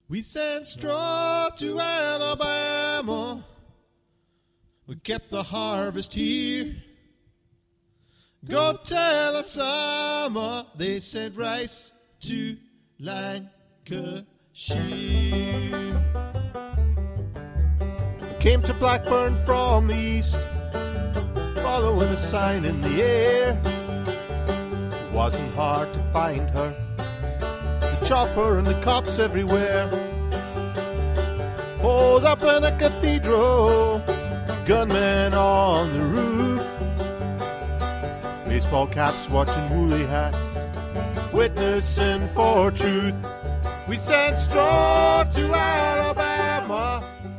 We sent straw to Alabama. We kept the harvest here. Go tell Osama they sent rice to Lancashire. I came to Blackburn from the east, following a sign in the air. It wasn't hard to find her, the chopper and the cops everywhere. Hold up in a cathedral, gunmen on the roof, baseball caps watching woolly hats, witnessing for truth. We sent straw to Alabama.